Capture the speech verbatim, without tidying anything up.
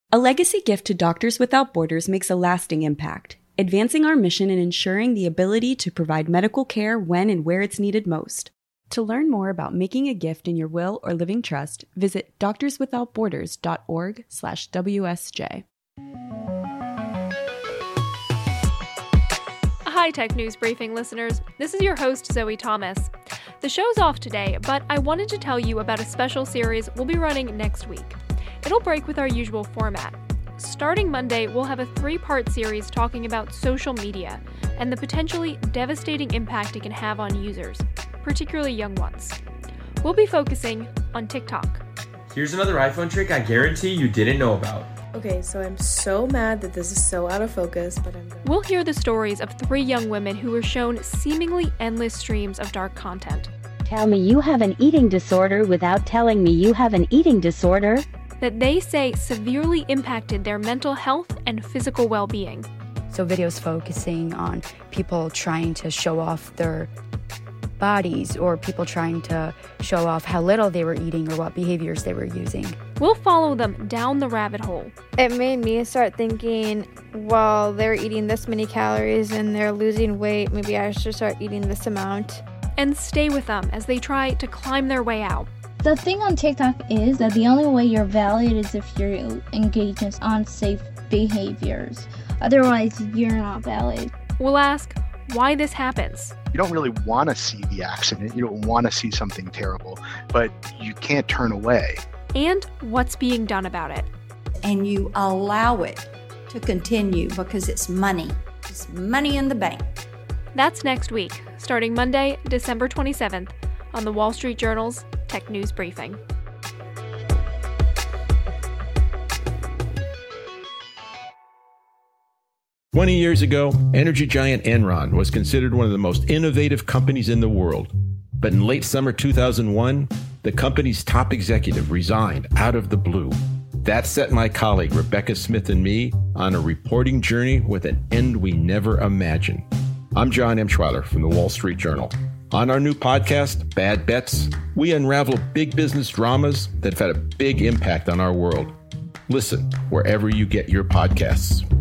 A legacy gift to Doctors Without Borders makes a lasting impact, advancing our mission and ensuring the ability to provide medical care when and where it's needed most. To learn more about making a gift in your will or living trust, visit doctors without borders dot org slash W S J. Hi, Tech News Briefing listeners. This is your host, Zoe Thomas. The show's off today, but I wanted to tell you about a special series we'll be running next week. It'll break with our usual format. Starting Monday, we'll have a three-part series talking about social media and the potentially devastating impact it can have on users, particularly young ones. We'll be focusing on TikTok. Here's another iPhone trick I guarantee you didn't know about. Okay, so I'm so mad that this is so out of focus, but I'm gonna... We'll hear the stories of three young women who were shown seemingly endless streams of dark content. Tell me you have an eating disorder without telling me you have an eating disorder. That they say severely impacted their mental health and physical well-being. So videos focusing on people trying to show off their bodies or people trying to show off how little they were eating or what behaviors they were using. We'll follow them down the rabbit hole. It made me start thinking, well, they're eating this many calories and they're losing weight. Maybe I should start eating this amount. And stay with them as they try to climb their way out. The thing on TikTok is that the only way you're valid is if you're engaged in unsafe behaviors. Otherwise, you're not valid. We'll ask why this happens. You don't really want to see the accident. You don't want to see something terrible, but you can't turn away. And what's being done about it. And you allow it to continue because it's money. It's money in the bank. That's next week, starting Monday, December twenty-seventh, on the Wall Street Journal's Tech News Briefing. twenty years ago, energy giant Enron was considered one of the most innovative companies in the world. But in late summer two thousand one, the company's top executive resigned out of the blue. That set my colleague Rebecca Smith and me on a reporting journey with an end we never imagined. I'm John Emschweiler from the Wall Street Journal. On our new podcast, Bad Bets, we unravel big business dramas that have had a big impact on our world. Listen wherever you get your podcasts.